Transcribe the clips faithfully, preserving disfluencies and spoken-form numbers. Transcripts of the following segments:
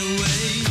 away.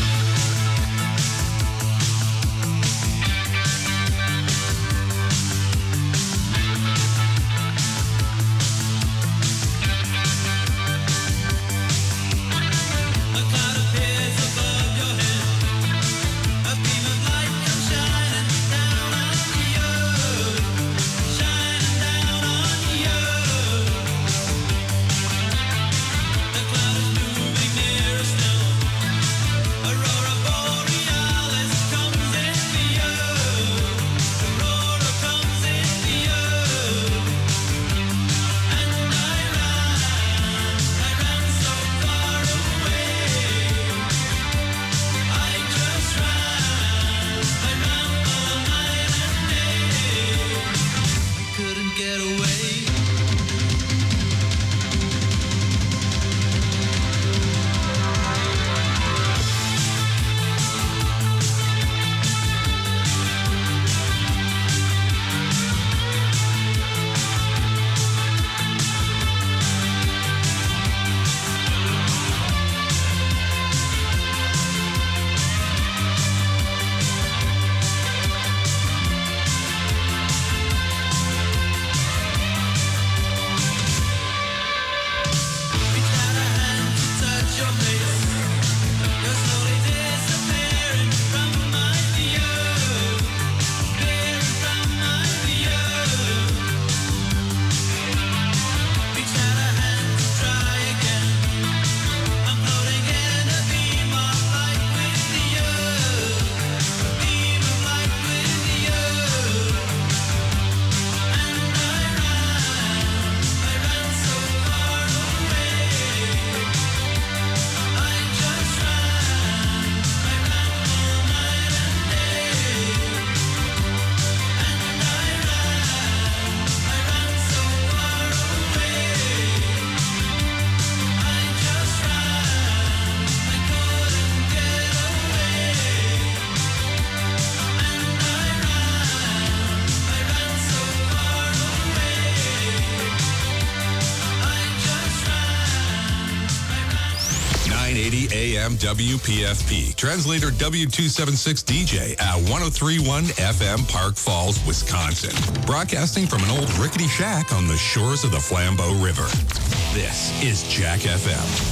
A M W P F P. Translator W two seventy-six D J at one oh three point one F M Park Falls, Wisconsin. Broadcasting from an old rickety shack on the shores of the Flambeau River. This is Jack F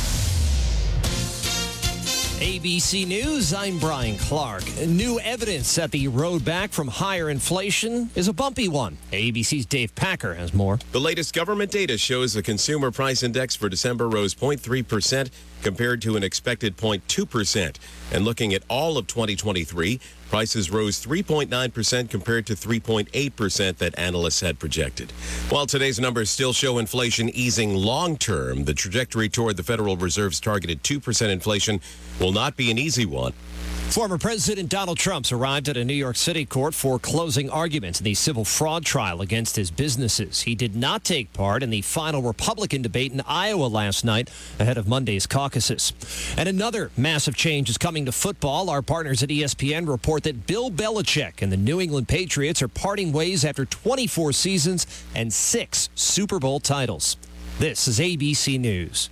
M. A B C News, I'm Brian Clark. New evidence that the road back from higher inflation is a bumpy one. A B C's Dave Packer has more. The latest government data shows the consumer price index for December rose zero point three percent compared to an expected zero point two percent. And looking at all of twenty twenty-three, prices rose three point nine percent compared to three point eight percent that analysts had projected. While today's numbers still show inflation easing long-term, the trajectory toward the Federal Reserve's targeted two percent inflation will not be an easy one. Former President Donald Trump's arrived at a New York City court for closing arguments in the civil fraud trial against his businesses. He did not take part in the final Republican debate in Iowa last night ahead of Monday's caucuses. And another massive change is coming to football. Our partners at E S P N report that Bill Belichick and the New England Patriots are parting ways after twenty-four seasons and six Super Bowl titles. This is A B C News.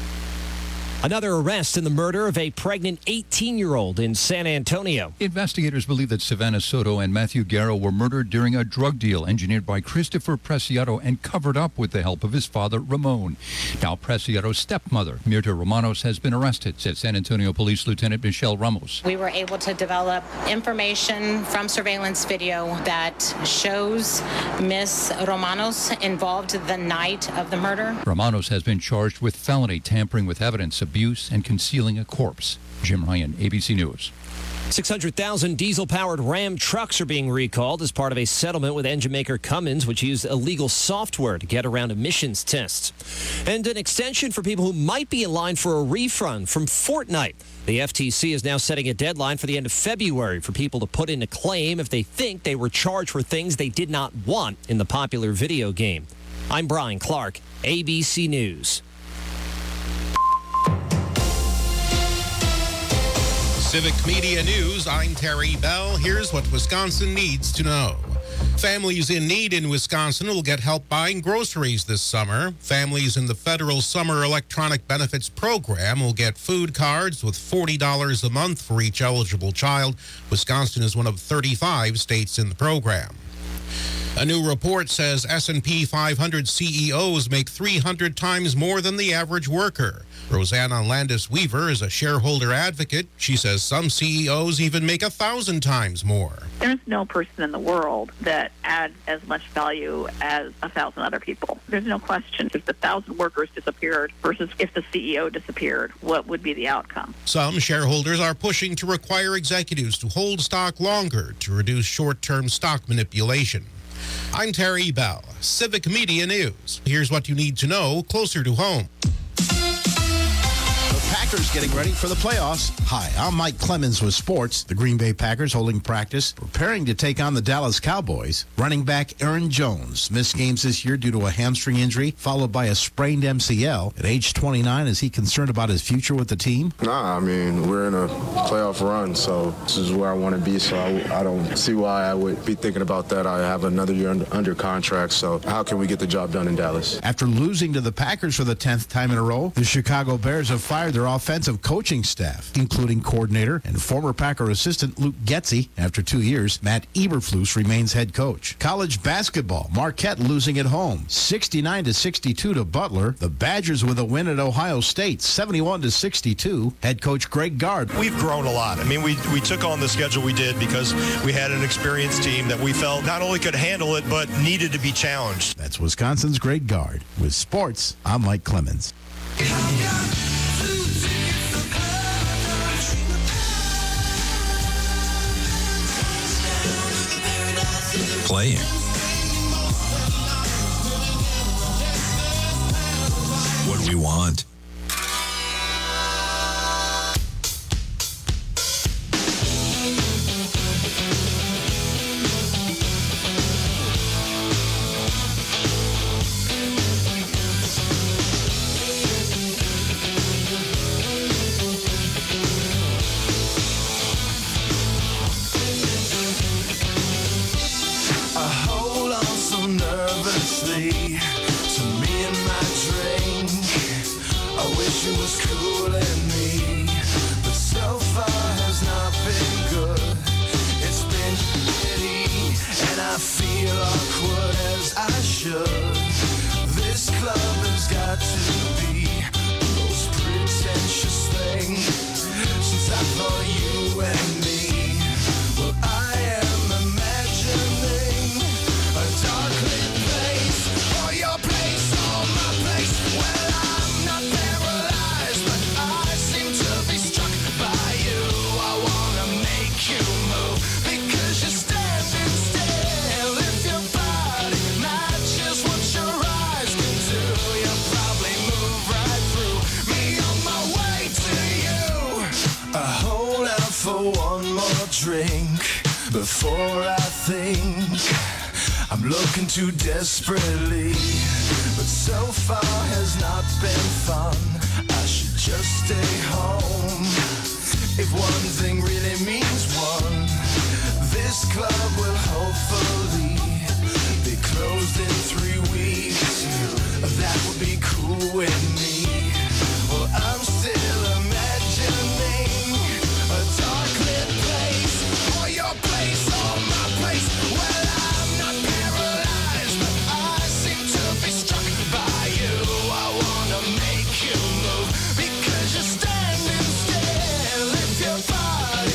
Another arrest in the murder of a pregnant eighteen-year-old in San Antonio. Investigators believe that Savannah Soto and Matthew Garrow were murdered during a drug deal engineered by Christopher Preciado and covered up with the help of his father, Ramon. Now, Preciado's stepmother, Mirta Romanos, has been arrested, said San Antonio Police Lieutenant Michelle Ramos. We were able to develop information from surveillance video that shows Miss Romanos involved the night of the murder. Romanos has been charged with felony tampering with evidence, abuse, and concealing a corpse. Jim Ryan, A B C News. six hundred thousand diesel-powered Ram trucks are being recalled as part of a settlement with engine maker Cummins, which used illegal software to get around emissions tests. And an extension for people who might be in line for a refund from Fortnite. The F T C is now setting a deadline for the end of February for people to put in a claim if they think they were charged for things they did not want in the popular video game. I'm Brian Clark, A B C News. Civic Media News, I'm Terry Bell. Here's what Wisconsin needs to know. Families in need in Wisconsin will get help buying groceries this summer. Families in the federal Summer Electronic Benefits Program will get food cards with forty dollars a month for each eligible child. Wisconsin is one of thirty-five states in the program. A new report says S and P five hundred C E Os make three hundred times more than the average worker. Rosanna Landis-Weaver is a shareholder advocate. She says some C E Os even make a thousand times more. There's no person in the world that adds as much value as a thousand other people. There's no question. If the thousand workers disappeared versus if the C E O disappeared, what would be the outcome? Some shareholders are pushing to require executives to hold stock longer to reduce short-term stock manipulation. I'm Terry Bell, Civic Media News. Here's what you need to know closer to home. Packers getting ready for the playoffs. Hi, I'm Mike Clemens with sports. The Green Bay Packers holding practice, preparing to take on the Dallas Cowboys. Running back Aaron Jones missed games this year due to a hamstring injury, followed by a sprained M C L. At age twenty-nine, is he concerned about his future with the team? Nah, I mean, we're in a playoff run, so this is where I want to be, so I, I don't see why I would be thinking about that. I have another year under, under contract, so how can we get the job done in Dallas? After losing to the Packers for the tenth time in a row, the Chicago Bears have fired their offensive coaching staff, including coordinator and former Packer assistant Luke Getsy. After two years, Matt Eberflus remains head coach. College basketball, Marquette losing at home, sixty-nine to sixty-two to Butler. The Badgers with a win at Ohio State, seventy-one to sixty-two. Head coach Greg Gard. We've grown a lot. I mean, we we took on the schedule we did because we had an experienced team that we felt not only could handle it, but needed to be challenged. That's Wisconsin's Greg Gard. With sports, I'm Mike Clemens. Playing. What we want. Before I think I'm looking too desperately, but so far has not been fun. I should just stay home. If one thing really means one, this club will hopefully be closed in three weeks. That would be cool with me. Well, I'm still imagining a dark lit place, or your place, or my place. Well, I'm not paralyzed, but I seem to be struck by you. I wanna make you move because you're standing still. If your body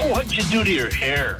Oh, what'd you do to your hair?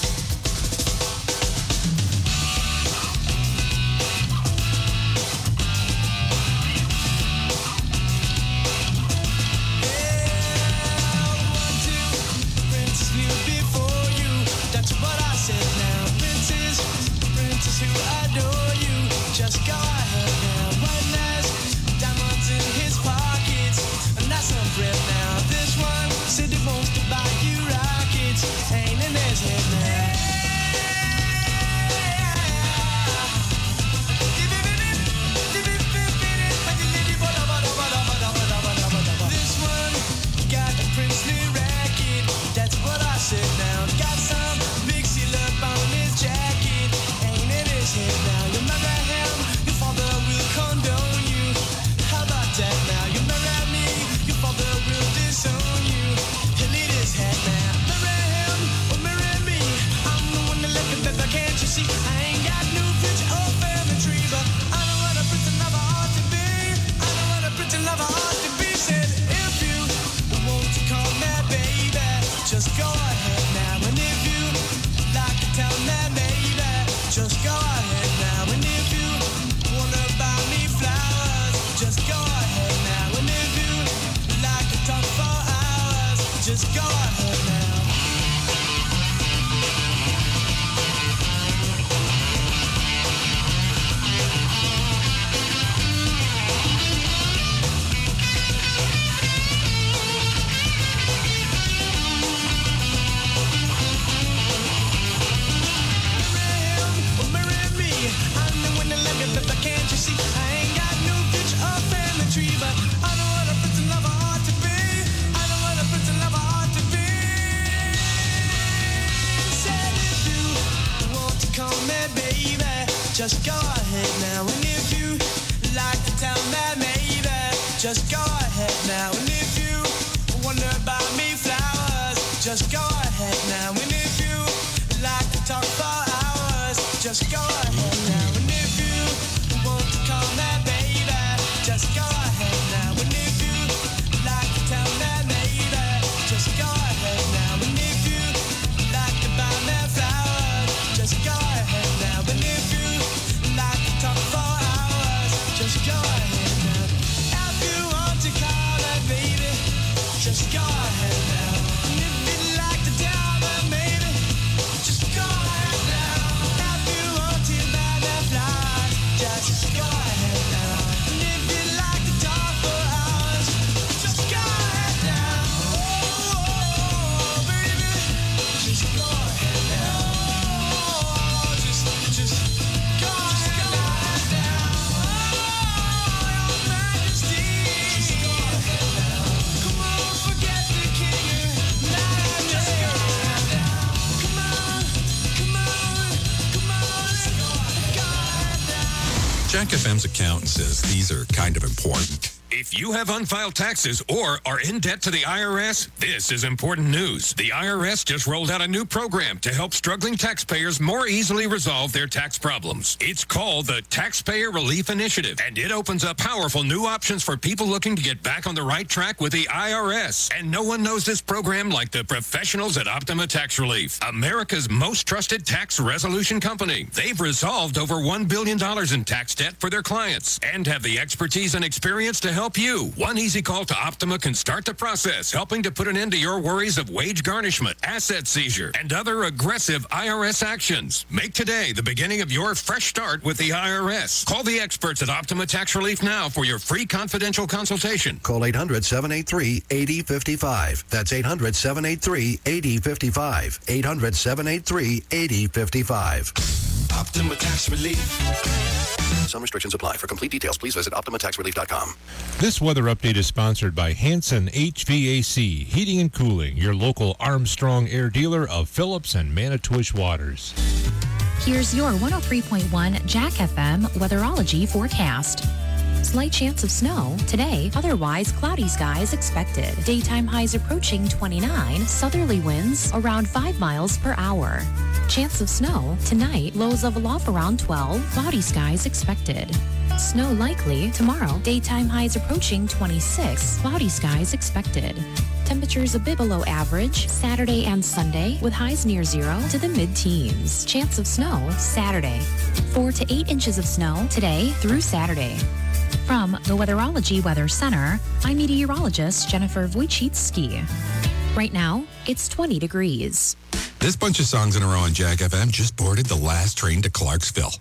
Just go ahead now, and if you like to tell me, maybe just go ahead now, and if you wonder about me flowers, just go ahead now, and if you like to talk for hours, just go ahead now, and if you want to call me baby, just go ahead now, and if you like to tell me, maybe just go ahead now, and if you like to buy me flowers, just go ahead now, and if you talk for hours, just go ahead now. If you want to call that baby, just go ahead now. And if you'd like to tell me maybe, just go ahead now. If you want to buy that flowers, just go ahead now. And if you'd like to talk for hours, just go ahead now. Oh, baby, just go ahead now. Oh, just, just go ahead. Jack F M's accountant says these are kind of important. If you have unfiled taxes or are in debt to the I R S, this is important news. The I R S just rolled out a new program to help struggling taxpayers more easily resolve their tax problems. It's called the Taxpayer Relief Initiative, and it opens up powerful new options for people looking to get back on the right track with the I R S. And no one knows this program like the professionals at Optima Tax Relief, America's most trusted tax resolution company. They've resolved over one billion dollars in tax debt for their clients and have the expertise and experience to help you. One easy call to Optima can start the process, helping to put an end to your worries of wage garnishment, asset seizure, and other aggressive I R S actions. Make today the beginning of your fresh start with the I R S. Call the experts at Optima Tax Relief now for your free confidential consultation. Call eight hundred, seven eight three, eight zero five five. That's eight hundred, seven eight three, eight zero five five. eight hundred, seven eight three, eight zero five five. Optima Tax Relief. Some restrictions apply. For complete details, please visit optima tax relief dot com. This weather update is sponsored by Hanson H V A C, Heating and Cooling, your local Armstrong Air dealer of Phillips and Manitowish Waters. Here's your one oh three point one Jack F M weatherology forecast. Slight chance of snow today, otherwise cloudy skies expected. Daytime highs approaching twenty-nine, southerly winds around five miles per hour. Chance of snow tonight, lows of aloft around twelve, cloudy skies expected. Snow likely tomorrow, daytime highs approaching twenty-six, cloudy skies expected. Temperatures a bit below average Saturday and Sunday with highs near zero to the mid-teens. Chance of snow Saturday. Four to eight inches of snow today through Saturday. From the Weatherology Weather Center, I'm meteorologist Jennifer Wojcicki. Right now, it's twenty degrees. This bunch of songs in a row on Jack F M just boarded the last train to Clarksville.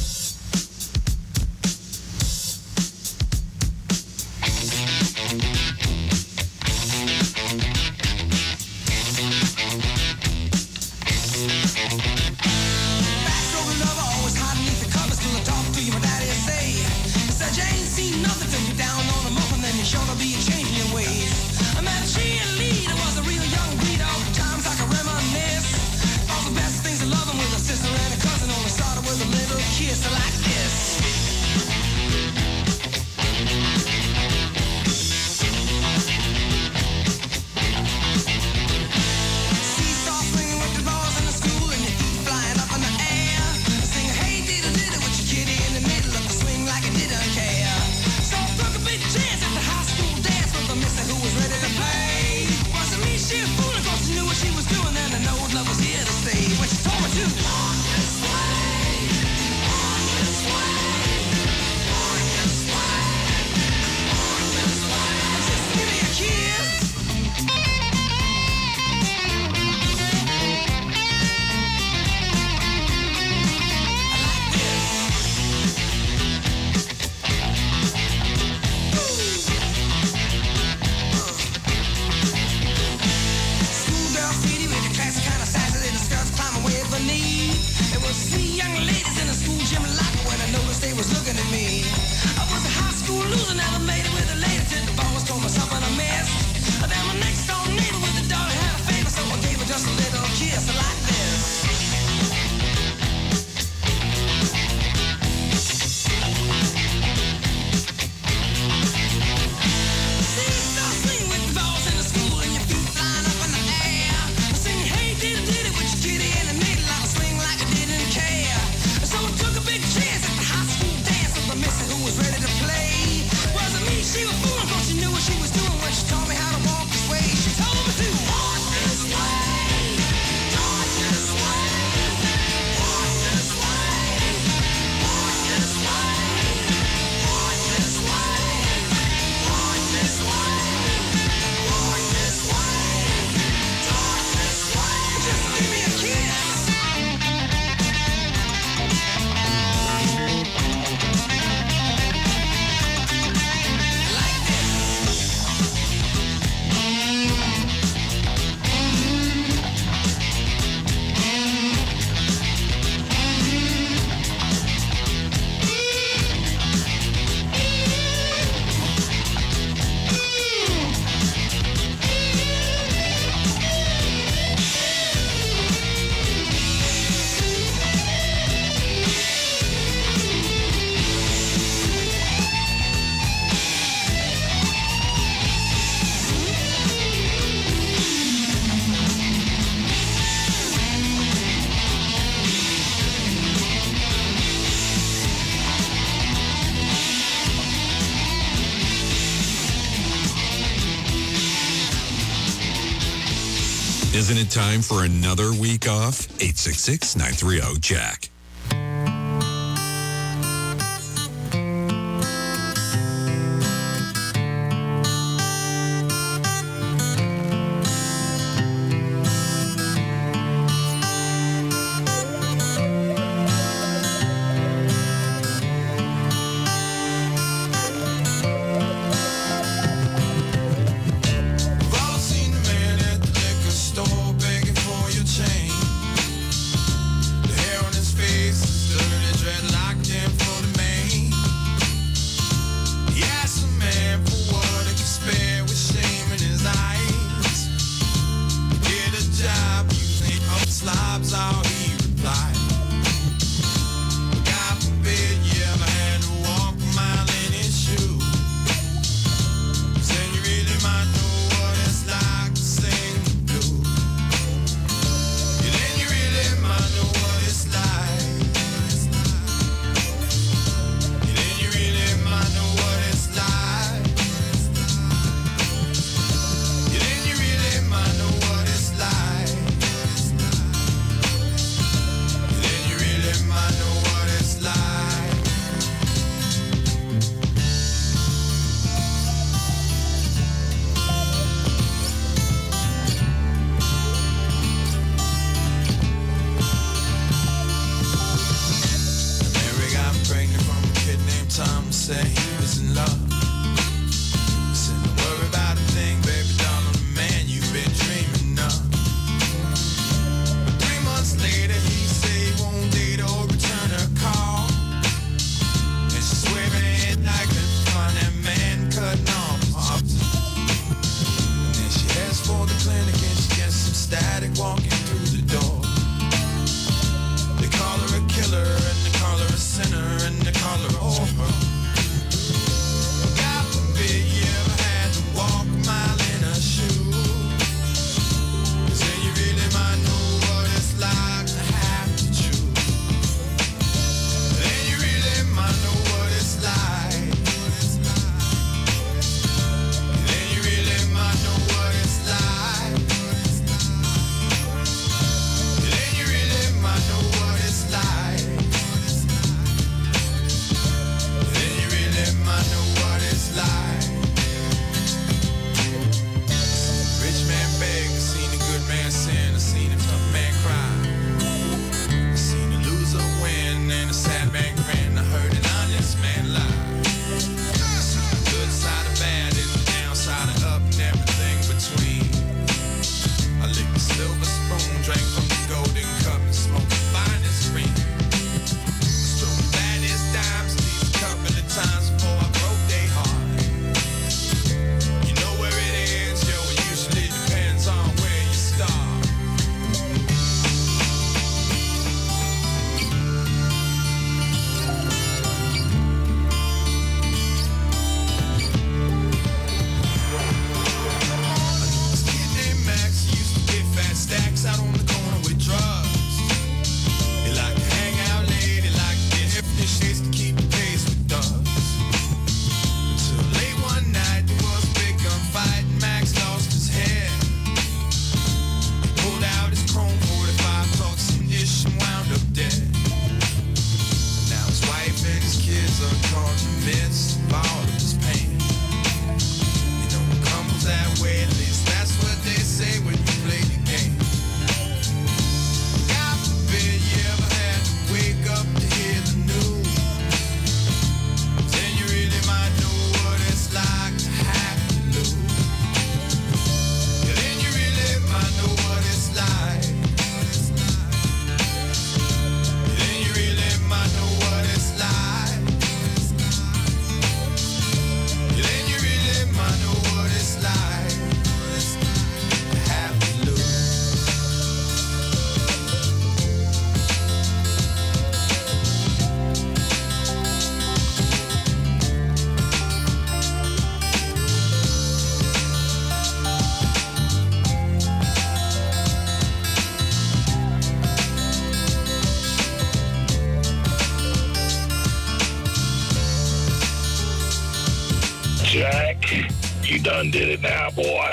Isn't it time for another week off? eight six six, nine three zero, Jack. Begging for your change. The hair on his face time will say he was in love. Said, don't worry about a thing, baby doll, I'm the man you've been dreaming of. Three months later, he said he won't date or return her call. And she's swearing it like a find that man cutting off. And then she heads for the clinic and she gets some static walking through the door. They call her a killer and they call her a sinner and they call her a whore. God forbid you ever had to walk a mile in her shoes. 'Cause then you really might know what it's like to have to choose. Then you really might know what it's like. Then you really might know what it's like. Then you really might know what it's like. Then you really might know what it's like. Rich man beg, I seen a good man sin, I seen a tough man cry. I seen a loser win and a sad man grin, I heard an honest man lie. The good side of bad and the downside of up and everything between. I licked the silver spoon, drank from the golden cup and smoked the finest green. Stroked the baddest dimes at least a couple of times before I broke their heart. You know where it ends, yo, it usually depends on where you start. This kid named Max used to get fat stacks out on the corner with drugs. He liked to hang out late, he liked to get hip and shades to keep the pace with thugs. Until late one night there was a big gunfight and Max lost his head. He pulled out his chrome forty-five, talked some ish and wound up dead. Now his wife and his kids are caught in the midst of all of his pain. You know it comes that way, at least that's what they say when you play the game. God forbid you ever had to wake up to hear the news. Then you really might know what it's like to have to lose. Yeah, then you really might know what it's like. Yeah, then you really might know what it's like. Yeah, then you really might know what it's like to have to lose. Jack, you done did it now, boy.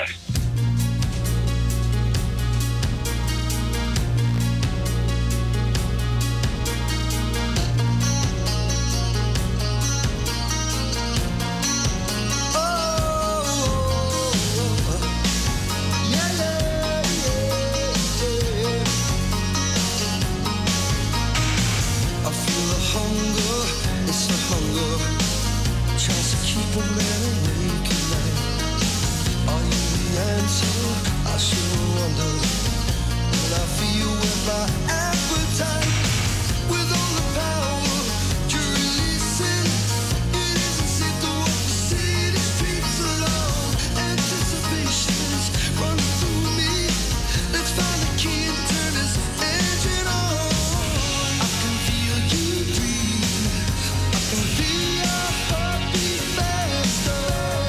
I feel the hunger, it's the hunger, tries to keep a man awake at night. Are you the answer? I sure wonder. When I feel with my appetite, with all the power you're releasing, it isn't safe to walk the city streets alone. Anticipation's running through me. Let's find the key and turn this engine on. I can feel you breathe. I can feel your heartbeat faster.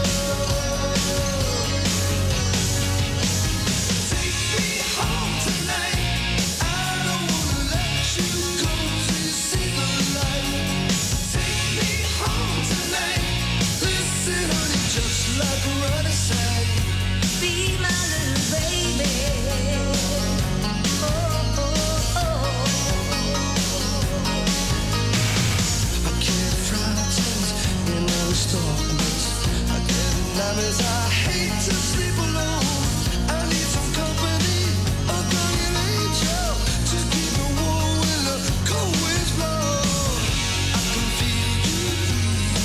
Take me home tonight. I don't wanna let you go till you see the light. Take me home tonight. Listen, honey, just like a running side. Be my little baby. Oh, oh, oh. I get frightened in those darkness. I get nervous. I hate to sleep alone. I need some company, a guardian angel to keep me warm when the cold winds blow. I can feel you breathe.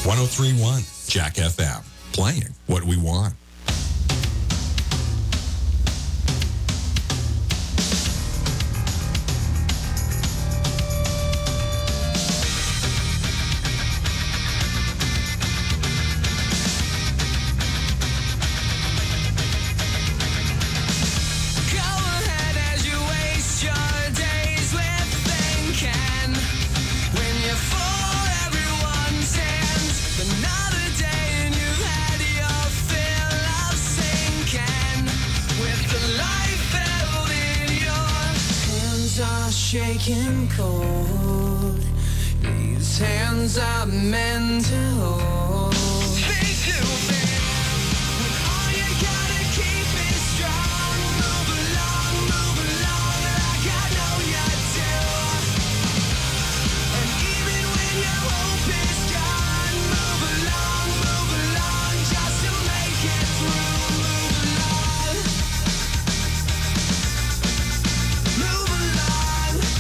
one oh three point one Jack F M. Playing what we want. Shaking cold, these hands are meant to hold. Be too big, when all you gotta keep is strong. Move along, move along, like I know you do. And even when your hope is gone, move along, move along, just to make it through. Move along, move along.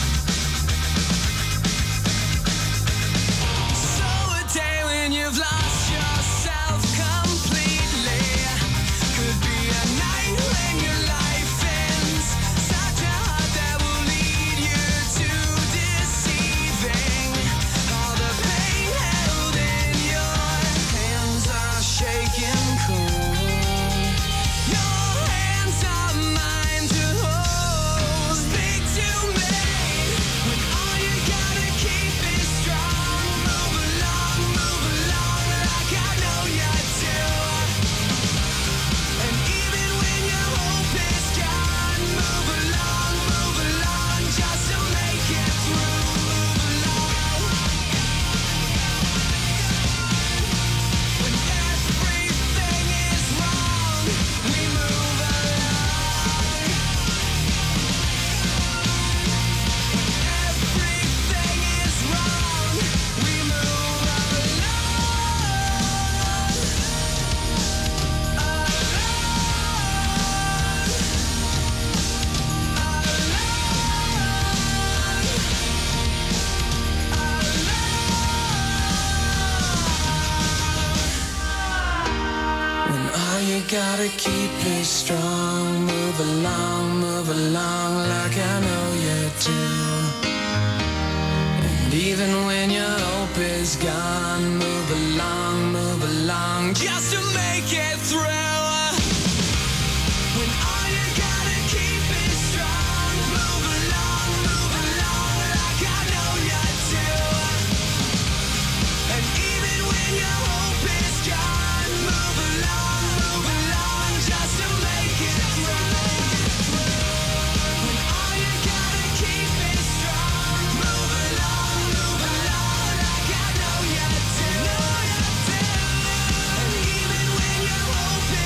You've lost yourself completely. Could be a night when your life ends. Such a heart that will lead you to deceiving. All the pain held in your hands are shaking cold. Your hands are mine to hold. Speak to me when all you gotta keep is strong. Move along, move along, like I know you do. And even when your hope is gone, move along, move along, just to make it through. Move along. When everything is wrong, we move along. When everything is wrong, we move When all you gotta keep is strong, move along, move along, like I know you do. And even when your hope is gone, move along, move along, just to make it through. When all you gotta keep is strong, move along, move along, like I know you do. And even when your hope is gone, move along, move along, just to make it through. When all you gotta keep is strong, move along, move along, like I know you do. And even when your hope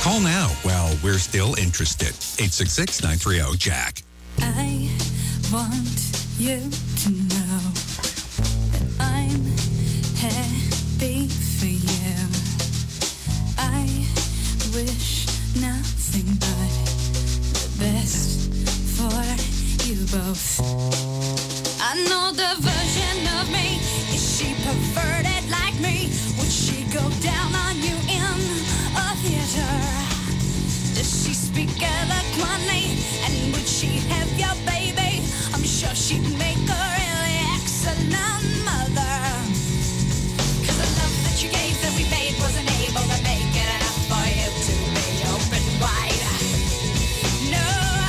Call now while we're still interested. eight six six, nine three zero, Jack. I want you to know that I'm happy for you. I wish nothing but the best for you both. I know the version of me. Is she perverted like me? Would she go down on you in a theater? Does she speak eloquently? And would she have your baby? I'm sure she'd make a really excellent mother. Cause the love that you gave that we made wasn't able to make it enough for you to be open wide. No.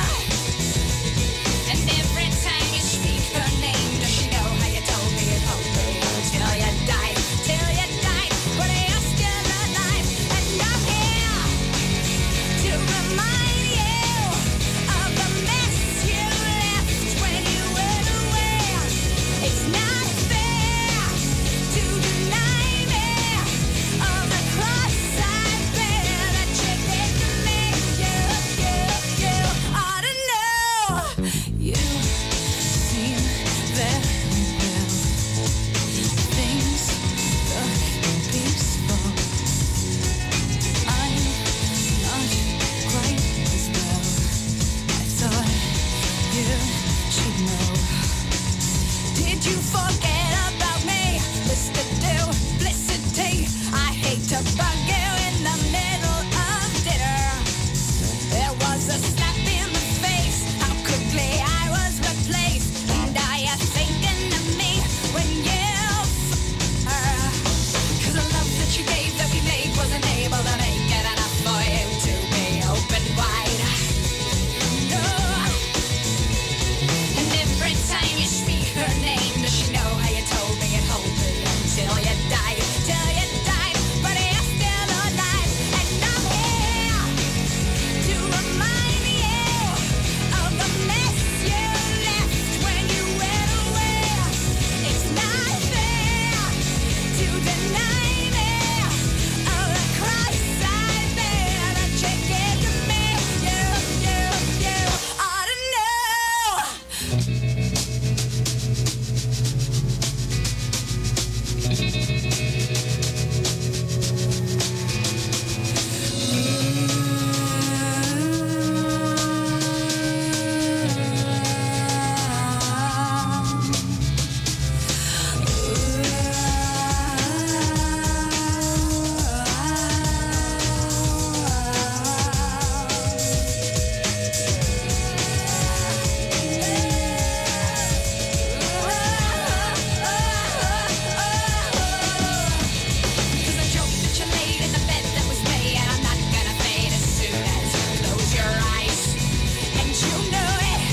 And every time you speak her name, does she know how you told me it won't be till you died, till you died, but you're still alive. And I'm here to remind you of the mess you left when you went away. It's not fair to deny me of the cross I bear that you did to me. You, you, you ought to know. You seem very well. Things look peaceful. I'm not quite as well. I thought you should know. Did you forget about me, Mister Duplicity? I hate to bug you in the middle of dinner. There was a slap in the face. How quickly I was replaced. And are you thinking of me when you f- her? Cause the love that you gave that we made wasn't able to make it enough for you to be open wide. No. And every time you speak her name, does she know how you told me it won't be until you died, till you died, but you're still alive. And I'm here to remind you of the mess you left when you went away. It's not fair to deny me of the cross I bear that you gave to me. You, you, you ought to know. Cause the joke that you laid in the bed that was me, and I'm not gonna fade as soon as you close your eyes. And you know it.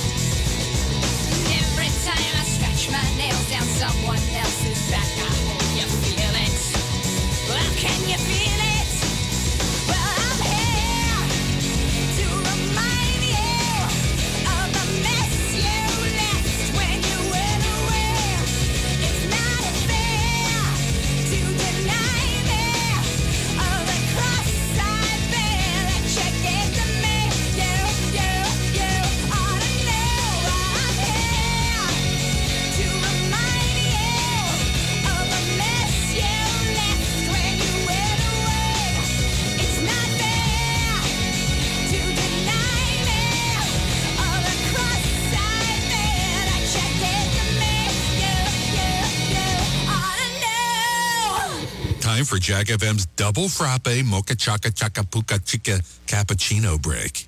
Every time I scratch my nails down someone else's back, I hope you feel it. Well, can you feel it? Well, I'm here to remind you of the mess you left when you went away. It's not fair to deny me of the cross I bear that you gave to me. You, you, you ought to know. I'm here to remind you of the mess you left when you went away. It's not fair to deny me of the cross I bear that you gave to me. You, you, you ought to know. Time for Jack F M's double frappe mocha chaka chaka puka chica cappuccino break.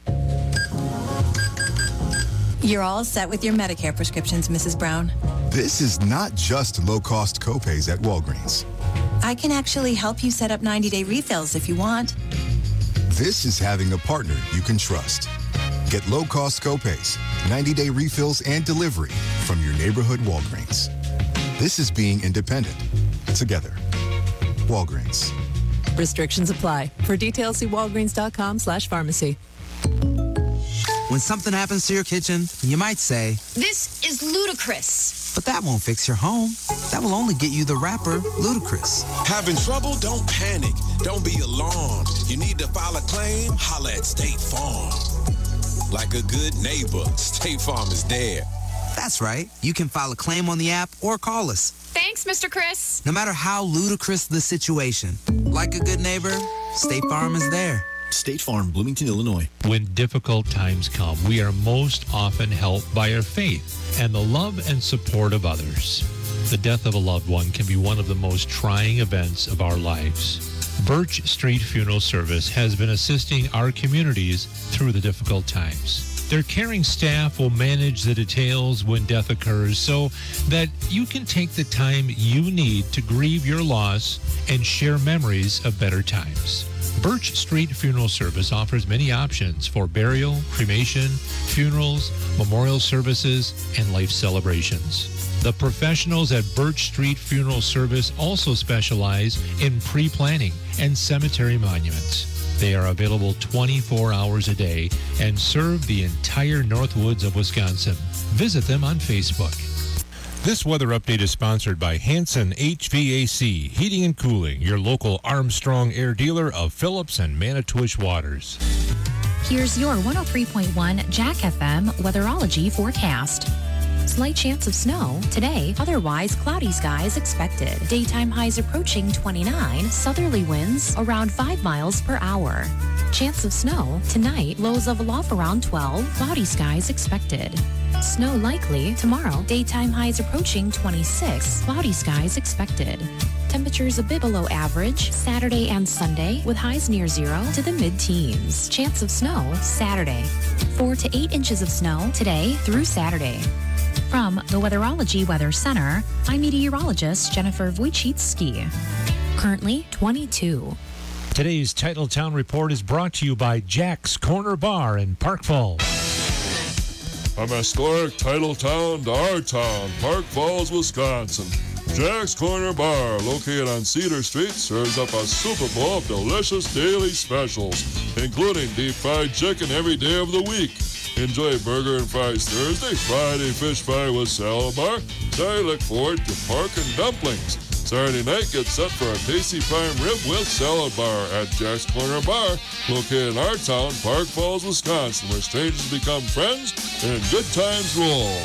You're all set with your Medicare prescriptions, Missus Brown. This is not just low-cost copays at Walgreens. I can actually help you set up ninety-day refills if you want. This is having a partner you can trust. Get low-cost copays, ninety-day refills, and delivery from your neighborhood Walgreens. This is being independent. Together. Walgreens. Restrictions apply. For details, see walgreens.com slash pharmacy. When something happens to your kitchen, you might say, "This is ludicrous." but that won't fix your home. That will only get you the rapper, Ludacris. Having trouble? Don't panic. Don't be alarmed. You need to file a claim, holla at State Farm. Like a good neighbor, State Farm is there. That's right. You can file a claim on the app or call us. Thanks, Mister Chris. No matter how ludicrous the situation, like a good neighbor, State Farm is there. State Farm, Bloomington, Illinois. When difficult times come, we are most often helped by our faith and the love and support of others. The death of a loved one can be one of the most trying events of our lives. Birch Street Funeral Service has been assisting our communities through the difficult times. Their caring staff will manage the details when death occurs so that you can take the time you need to grieve your loss and share memories of better times. Birch Street Funeral Service offers many options for burial, cremation, funerals, memorial services, and life celebrations. The professionals at Birch Street Funeral Service also specialize in pre-planning and cemetery monuments. They are available twenty-four hours a day and serve the entire Northwoods of Wisconsin. Visit them on Facebook. This weather update is sponsored by Hanson H V A C, Heating and Cooling, your local Armstrong Air dealer of Phillips and Manitowish Waters. Here's your one oh three point one Jack F M weatherology forecast. Slight chance of snow today, otherwise cloudy skies expected. Daytime highs approaching twenty-nine, southerly winds around five miles per hour. Chance of snow tonight, lows of off around twelve, cloudy skies expected. Snow likely tomorrow, daytime highs approaching twenty-six, cloudy skies expected. Temperatures a bit below average Saturday and Sunday with highs near zero to the mid-teens. Chance of snow Saturday. Four to eight inches of snow today through Saturday. From the Weatherology Weather Center, I'm meteorologist Jennifer Wojcicki. Currently twenty-two. Today's Titletown Report is brought to you by Jack's Corner Bar in Park Falls. From historic Titletown to our town, Park Falls, Wisconsin. Jack's Corner Bar, located on Cedar Street, serves up a Super Bowl of delicious daily specials, including deep fried chicken every day of the week. Enjoy burger and fries Thursday, Friday fish fry with salad bar. Saturday look forward to pork and dumplings. Saturday night get set for a tasty prime rib with salad bar at Jack's Corner Bar, located in our town, Park Falls, Wisconsin, where strangers become friends and good times roll.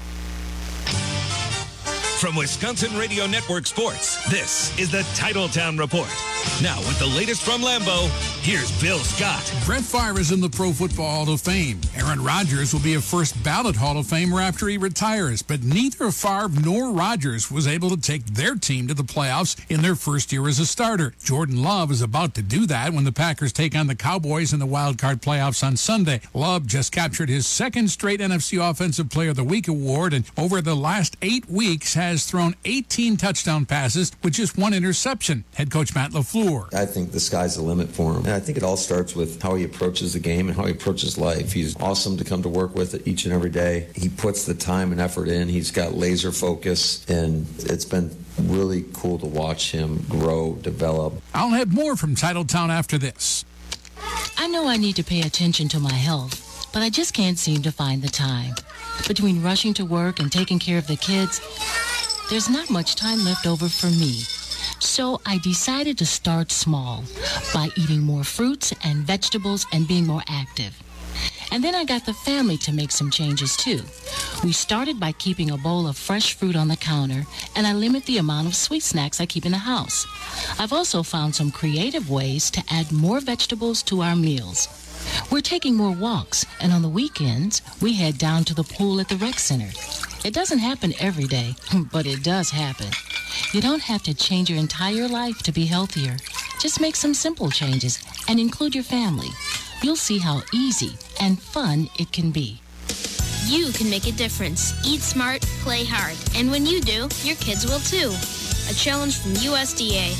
From Wisconsin Radio Network Sports, this is the Titletown Report. Now, with the latest from Lambeau, here's Bill Scott. Brett Favre is in the Pro Football Hall of Fame. Aaron Rodgers will be a first ballot Hall of Famer after he retires, but neither Favre nor Rodgers was able to take their team to the playoffs in their first year as a starter. Jordan Love is about to do that when the Packers take on the Cowboys in the Wild Card playoffs on Sunday. Love just captured his second straight N F C Offensive Player of the Week award, and over the last eight weeks has thrown eighteen touchdown passes with just one interception. Head coach Matt LaFleur. I think the sky's the limit for him. And I think it all starts with how he approaches the game and how he approaches life. He's awesome to come to work with each and every day. He puts the time and effort in. He's got laser focus, and it's been really cool to watch him grow, develop. I'll have more from Titletown after this. I know I need to pay attention to my health, but I just can't seem to find the time. Between rushing to work and taking care of the kids, there's not much time left over for me. So I decided to start small by eating more fruits and vegetables and being more active. And then I got the family to make some changes too. We started by keeping a bowl of fresh fruit on the counter, and I limit the amount of sweet snacks I keep in the house. I've also found some creative ways to add more vegetables to our meals. We're taking more walks, and on the weekends, we head down to the pool at the rec center. It doesn't happen every day, but it does happen. You don't have to change your entire life to be healthier. Just make some simple changes and include your family. You'll see how easy and fun it can be. You can make a difference. Eat smart, play hard. And when you do, your kids will too. A challenge from U S D A.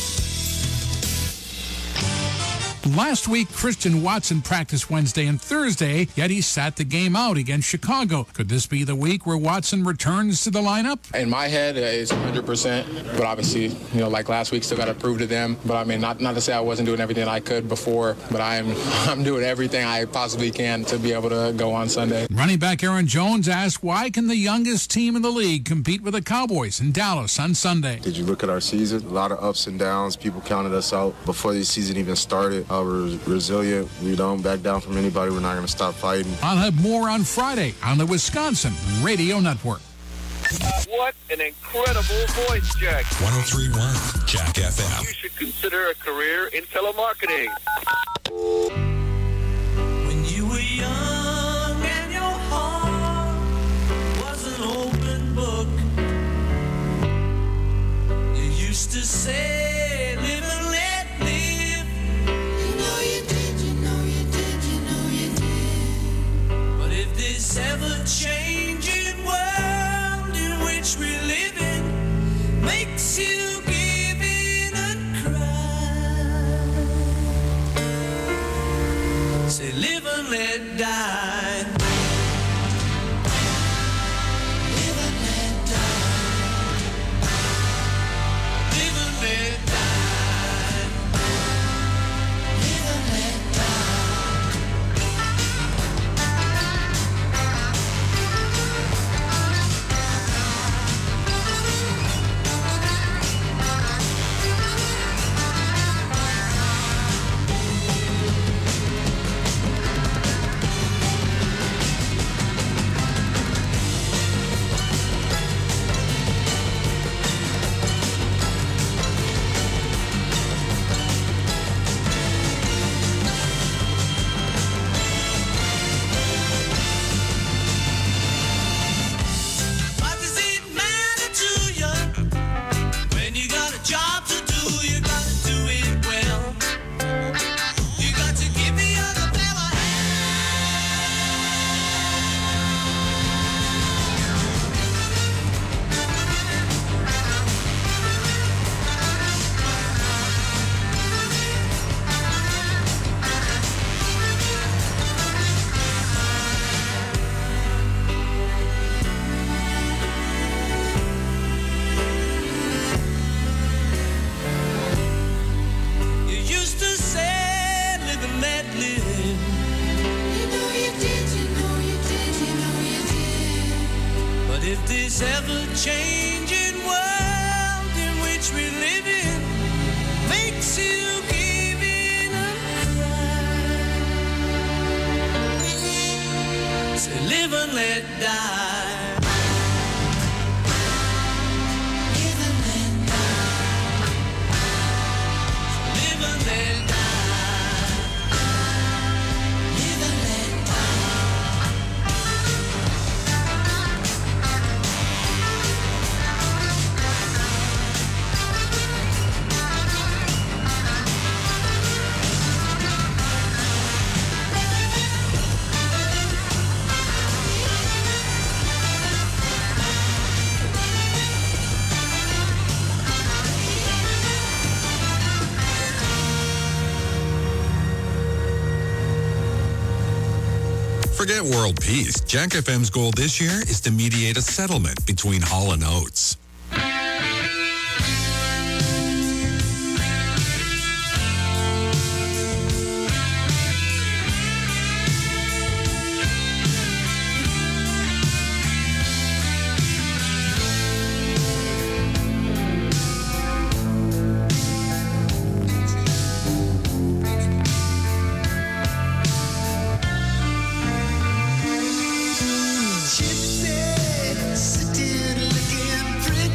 Last week, Christian Watson practiced Wednesday and Thursday, yet he sat the game out against Chicago. Could this be the week where Watson returns to the lineup? In my head, it's one hundred percent, but obviously, you know, like last week, still got to prove to them. But I mean, not not to say I wasn't doing everything I could before, but I'm I'm doing everything I possibly can to be able to go on Sunday. Running back Aaron Jones asked, why can the youngest team in the league compete with the Cowboys in Dallas on Sunday? Did you look at our season? A lot of ups and downs. People counted us out before the season even started. how we're resilient. We don't back down from anybody. We're not going to stop fighting. I'll have more on Friday on the Wisconsin Radio Network. What an incredible voice, Jack. one oh three point one Jack F M. You should consider a career in telemarketing. When you were young and your heart was an open book, you used to say, live and let live. You know you did, you know you did, you know you did. But if this ever-changing world in which we live in makes you give in and cry, say live and let die. Live and let die. Live and let die. Live and let die. What does it matter to you? When you got a job to do, you gotta do it well. You got to give the other fella you used to say, live and let live. You know you did, you know you did, you know you did. But if this ever-changing world in which we live in makes you give in and cry, say live and let die. Live and let die. Live and let die. Live and let die. Forget world peace. Jack F M's goal this year is to mediate a settlement between Hall and Oates. Gypsy, sitting looking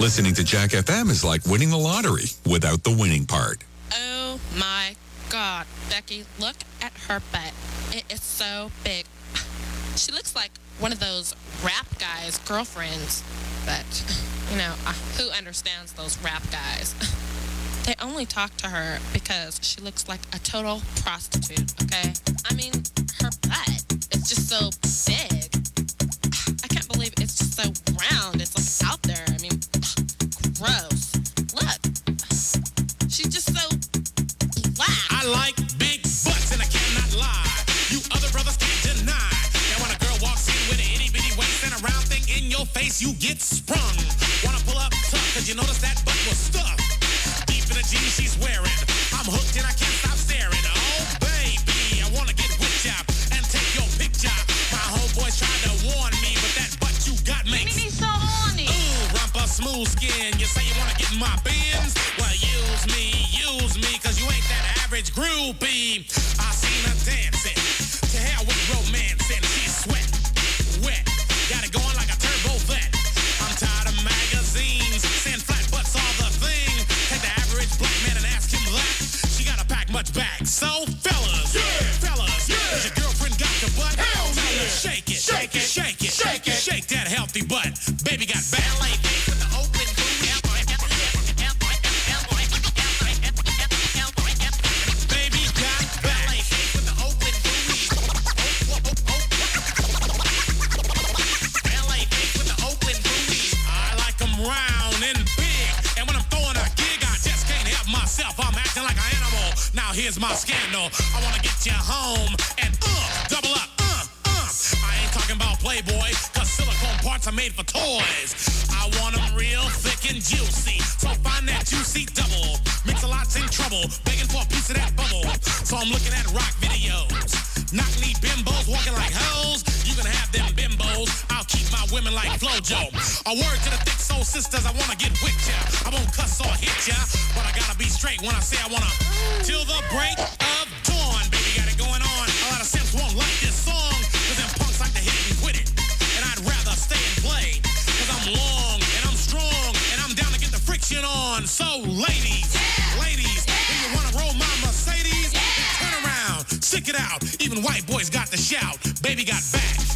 Listening to Jack F M is like winning the lottery without the winning part. Oh my God, Becky, look at her butt. It is so big. She looks like one of those rap guys' girlfriends, but, you know, uh, who understands those rap guys? They only talk to her because she looks like a total prostitute, okay? I mean, her butt is just so big. I can't believe it's just so round. It's like out there. I mean, gross. Look. She's just so black. I like big butts and I cannot lie. You other brothers can't deny that when a girl walks in with an itty bitty waist and a round thing in your face, you get sprung. Wanna pull up tough cause you notice that butt was stuffed. Deep in the jeans she's wearing. I'm hooked and I can't stop staring. Oh baby, I wanna get with ya and take your picture. My homeboys tried to warn me, but that butt you got makes me so horny. Ooh, rumpa smooth skin. You say you wanna get in my bins? Well, use me, use me, cause you ain't that average groupie. I seen her dancing. To hell with romancing. She's sweat, wet. Got it going like a turbo vet. I'm tired of magazines. Sand flat butts all the thing. Take the average black man and ask him that. She gotta pack much back. So, fellas, yeah. fellas, yeah. Has your girlfriend got the butt? Hell Tell yeah. her shake it, shake it, shake it, shake it, shake that healthy butt. Baby got back. L A with the open booty. Baby got back. L A with the open booty. L A with the open booty. I like them round and big. And when I'm throwing a gig, I just can't help myself. I'm acting like an animal. Now here's my scandal. I wanna get you home and uh, double up, uh, uh. I ain't talking about Playboy, cause silicone parts are made for toys. I want them real thick and juicy, so find that juicy double. Mix a lot's in trouble, begging for a piece of that bubble. So I'm looking at rock videos. Knock-knee bimbos walking like hoes. You can have them bimbos. I'll keep my women like Flojo. A word to the thick soul sisters, I wanna get with ya. I won't cuss or hit ya, but I gotta be straight when I say I wanna. Till the break of dawn, baby, got it going on. A lot of simps won't like this song, cause them punks like to hit it and quit it. And I'd rather stay and play, cause I'm long and I'm strong and I'm down to get the friction on. So ladies, yeah. ladies, yeah. if you wanna roll my Mercedes, yeah. turn around, stick it out. Even white boys got the shout. Baby got back.